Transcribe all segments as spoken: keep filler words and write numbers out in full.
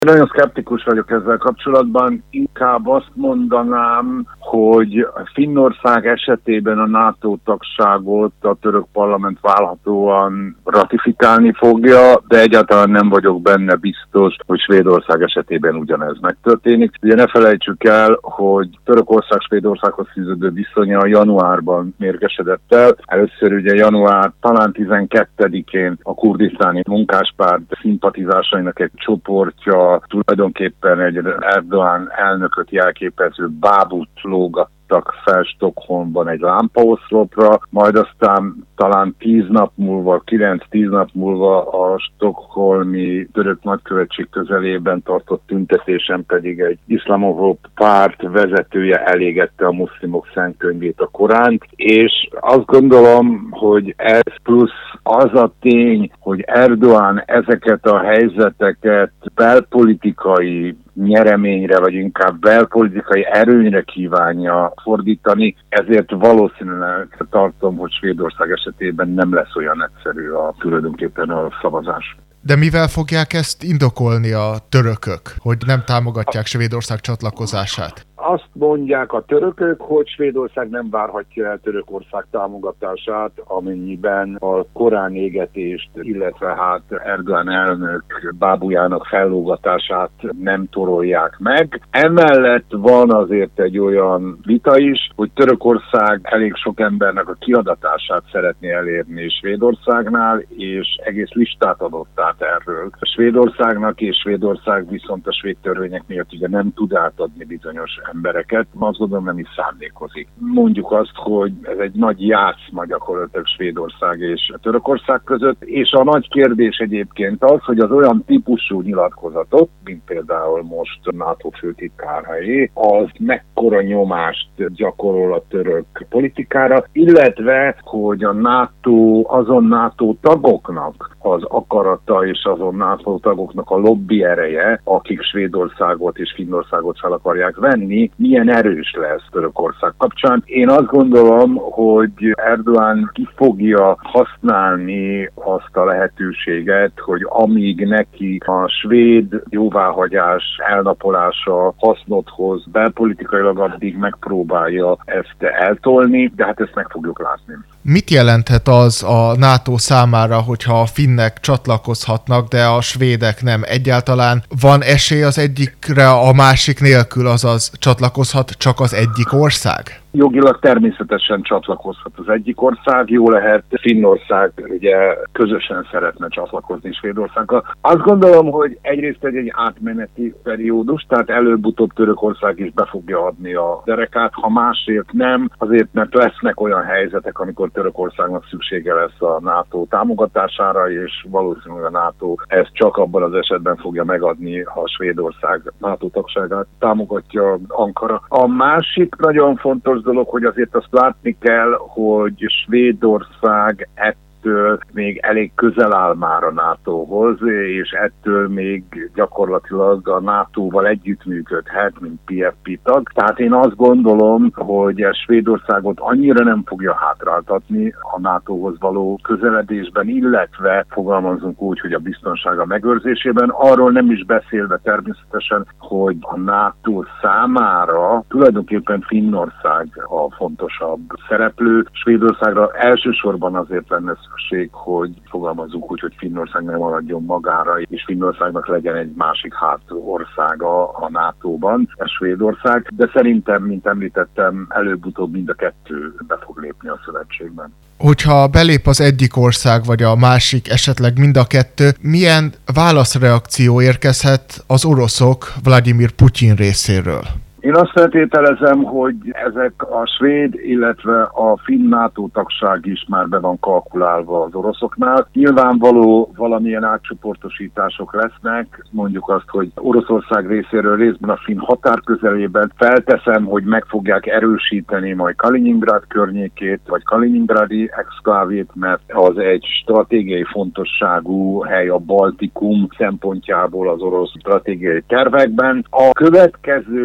Nagyon szkeptikus vagyok ezzel kapcsolatban, inkább azt mondanám, hogy Finnország esetében a NATO tagságot a török parlament várhatóan ratifikálni fogja, de egyáltalán nem vagyok benne biztos, hogy Svédország esetében ugyanez megtörténik. Ugye ne felejtsük el, hogy Törökország Svédországhoz fűződő viszonya januárban mérgesedett el. Először ugye január talán tizenkettedikén a kurdisztáni munkáspárt szimpatizásainak egy csoportja tulajdonképpen egy Erdoğan elnököt jelképező bábút lógattak fel Stockholmban egy lámpaoszlopra, majd aztán talán tíz nap múlva, kilenc-tíz nap múlva a stockholmi török nagykövetség közelében tartott tüntetésen pedig egy iszlamofób párt vezetője elégette a muszlimok szentkönyvét, a Koránt, és azt gondolom, hogy ez plusz az a tény, hogy Erdoğan ezeket a helyzeteket belpolitikai nyereményre, vagy inkább belpolitikai erőnyre kívánja fordítani, ezért valószínűleg tartom, hogy Svédország esetében nem lesz olyan egyszerű a tulajdonképpen a szavazás. De mivel fogják ezt indokolni a törökök, hogy nem támogatják Svédország csatlakozását? Azt mondják a törökök, hogy Svédország nem várhatja el Törökország támogatását, amennyiben a Korán égetést, illetve hát Erdoğan elnök bábujának fellógatását nem torolják meg. Emellett van azért egy olyan vita is, hogy Törökország elég sok embernek a kiadatását szeretné elérni Svédországnál, és egész listát adott át erről Svédországnak, és Svédország viszont a svéd törvények miatt ugye nem tud átadni bizonyos embereket, azt gondolom nem is szándékozik. Mondjuk azt, hogy ez egy nagy játszma gyakorlatilag Svédország és Törökország között, és a nagy kérdés egyébként az, hogy az olyan típusú nyilatkozatot, mint például most NATO főtitkárhelyé, az mekkora nyomást gyakorol a török politikára, illetve, hogy a NATO, azon NATO tagoknak az akarata és azon NATO tagoknak a lobby ereje, akik Svédországot és Finnországot fel akarják venni, milyen erős lesz Törökország kapcsán. Én azt gondolom, hogy Erdoğan ki fogja használni azt a lehetőséget, hogy amíg neki a svéd jóváhagyás elnapolása hasznot hoz, belpolitikailag addig megpróbálja ezt eltolni, de hát ezt meg fogjuk látni. Mit jelenthet az a NATO számára, hogyha a finnek csatlakozhatnak, de a svédek nem? Egyáltalán van esély az egyikre a másik nélkül, azaz csatlakozhat csak az egyik ország? Jogilag természetesen csatlakozhat az egyik ország, jó lehet, Finnország ugye közösen szeretne csatlakozni Svédországgal. Azt gondolom, hogy egyrészt egy, egy átmeneti periódus, tehát előbb-utóbb Törökország is be fogja adni a derekát, ha másért nem, azért mert lesznek olyan helyzetek, amikor Törökországnak szüksége lesz a NATO támogatására, és valószínűleg a NATO ezt csak abban az esetben fogja megadni, ha Svédország NATO tagságát támogatja Ankara. A másik nagyon fontos dolog, hogy azért azt látni kell, hogy Svédország ettől még elég közel áll már a nátóhoz, és ettől még gyakorlatilag a nátóval együttműködhet, mint pé ef pé tag. Tehát én azt gondolom, hogy a Svédországot annyira nem fogja hátráltatni a nátóhoz való közeledésben, illetve fogalmazunk úgy, hogy a biztonsága megőrzésében. Arról nem is beszélve természetesen, hogy a NATO számára tulajdonképpen Finnország a fontosabb szereplő. Svédországra elsősorban azért lenne szükség, hogy fogalmazzuk úgy, hogy Finnország nem maradjon magára, és Finnországnak legyen egy másik hátországa a nátóban, ez Svédország, de szerintem, mint említettem, előbb-utóbb mind a kettő be fog lépni a szövetségben. Hogyha belép az egyik ország, vagy a másik, esetleg mind a kettő, milyen válaszreakció érkezhet az oroszok Vladimir Putyin részéről? Én azt feltételezem, hogy ezek a svéd, illetve a finn NATO tagság is már be van kalkulálva az oroszoknál. Nyilvánvaló valamilyen átcsoportosítások lesznek, mondjuk azt, hogy Oroszország részéről részben a finn határ közelében felteszem, hogy meg fogják erősíteni majd Kaliningrad környékét, vagy Kaliningradi exklávét, mert az egy stratégiai fontosságú hely a Baltikum szempontjából az orosz stratégiai tervekben. A következő nagy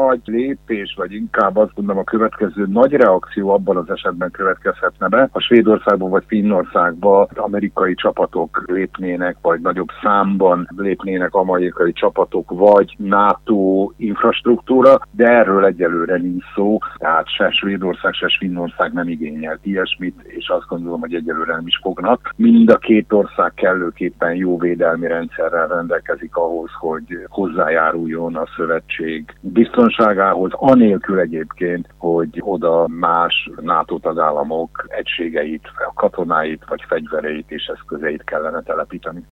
nagy lépés, vagy inkább azt gondolom a következő nagy reakció abban az esetben következhetne be, ha Svédországban vagy Finnországban amerikai csapatok lépnének, vagy nagyobb számban lépnének amerikai csapatok, vagy NATO infrastruktúra, de erről egyelőre nincs szó, tehát se Svédország, se Finnország nem igényelt ilyesmit, és azt gondolom, hogy egyelőre nem is fognak. Mind a két ország kellőképpen jó védelmi rendszerrel rendelkezik ahhoz, hogy hozzájáruljon a szövetség biztonságához, anélkül egyébként, hogy oda más NATO tagállamok egységeit, katonáit vagy fegyvereit és eszközeit kellene telepíteni.